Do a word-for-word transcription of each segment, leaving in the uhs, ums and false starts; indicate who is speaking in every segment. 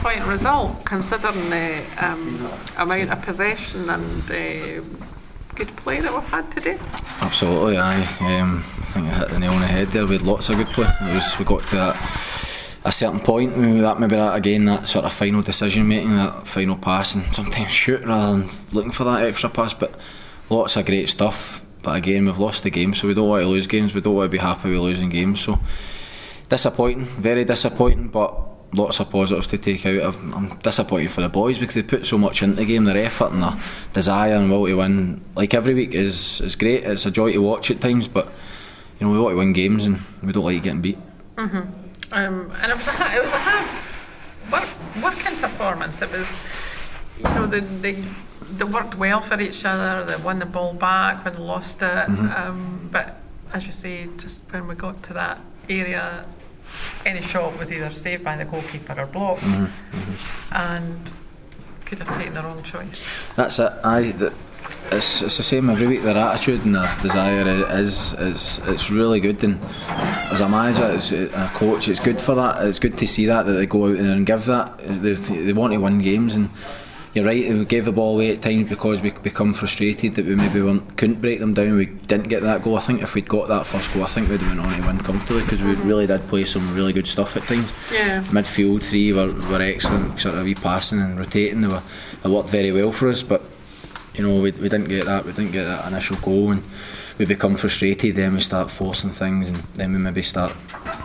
Speaker 1: disappointing result considering the um, amount of possession and uh, good play that we've had today.
Speaker 2: Absolutely, aye. Um, I think I hit the nail on the head there. We had lots of good play. It was, we got to that, a certain point, maybe that, maybe that again, that sort of final decision making, that final pass, and sometimes shoot rather than looking for that extra pass. But lots of great stuff. But again, we've lost the game, so we don't want to lose games. We don't want to be happy with losing games. So disappointing, very disappointing. But lots of positives to take out. I'm disappointed for the boys because they put so much into the game. Their effort and their desire and will to win, like every week, is is great. It's a joy to watch at times, but you know, we want to win games and we don't like getting beat.
Speaker 1: Mm-hmm. Um, and it was a it was a hard work, working performance. It was, you know, they, they they worked well for each other. They won the ball back when they lost it.
Speaker 2: Mm-hmm.
Speaker 1: Um, but as you say, just when we got to that area, any shot was either saved by the goalkeeper or blocked,
Speaker 2: mm-hmm. Mm-hmm.
Speaker 1: and could have taken the wrong choice.
Speaker 2: That's it. Aye, it's it's the same every week. Their attitude and their desire is it's it's really good. And as a manager, as a coach, it's good for that. It's good to see that that they go out there and give that. They, they want to win games, and you're right. We gave the ball away at times because we become frustrated that we maybe weren't, couldn't break them down. We didn't get that goal. I think if we'd got that first goal, I think we'd have went on to win comfortably because we really did play some really good stuff at times.
Speaker 1: Yeah.
Speaker 2: Midfield three were, were excellent, sort of wee passing and rotating. They were they worked very well for us, but you know we we didn't get that. We didn't get that initial goal, and we become frustrated. Then we start forcing things, and then we maybe start.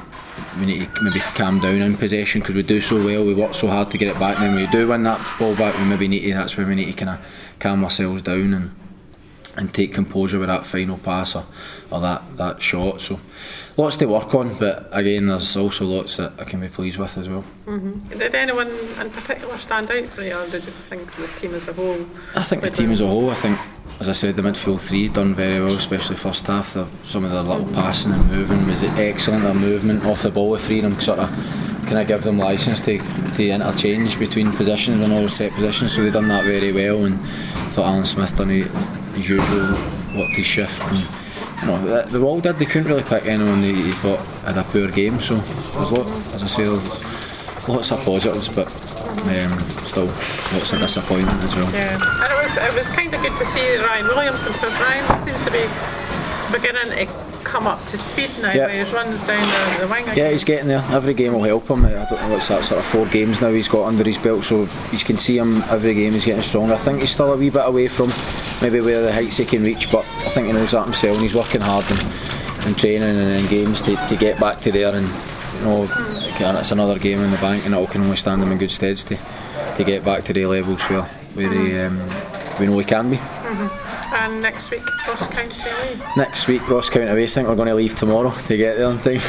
Speaker 2: We need to maybe calm down in possession because we do so well, we work so hard to get it back, and then when we do win that ball back, we maybe need to, that's where we need to kind of calm ourselves down and and take composure with that final pass or, or that, that shot. So lots to work on, but again there's also lots that I can be pleased with as well.
Speaker 1: Mm-hmm. Did anyone in particular stand out for you, or did you think the team as a whole?
Speaker 2: I think the team as a whole, I think, as I said, the midfield three done very well, especially first half. The, some of their little passing and moving was excellent. Their movement off the ball with freedom sort of kind of give them licence to, to interchange between positions and all set positions, so they done that very well. And I thought Alan Smith done his usual, worked his shift, and you know, they all did. They couldn't really pick anyone that he thought had a poor game, so there's lot, as I say, there's lots of positives, but um, still lots of disappointment as well.
Speaker 1: Yeah, and it was it was kind of good to see Ryan Williamson, because Ryan seems to be beginning to come up to speed now.
Speaker 2: Yeah.
Speaker 1: Where he runs down the, the wing again.
Speaker 2: Yeah, he's getting there. Every game will help him. I don't know what's that, sort of four games now he's got under his belt, so you can see him every game he's getting stronger. I think he's still a wee bit away from maybe where the heights he can reach, but I think he knows that himself, and he's working hard in, in training and in games to, to get back to there. And you know, mm. it's another game in the bank, and it can only stand him in good stead to to get back to the levels where where mm. he, um, we know he can be.
Speaker 1: Mm-hmm. And next week, Ross County away? Next
Speaker 2: week, Ross County away. I think we're going to leave tomorrow to get there in time.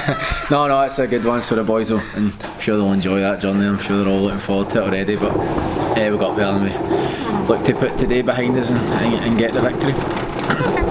Speaker 2: no, no, it's a good one, so the boys will, and I'm sure they'll enjoy that journey. I'm sure they're all looking forward to it already. But yeah, we got there and we look to put today behind us and, and, and get the victory.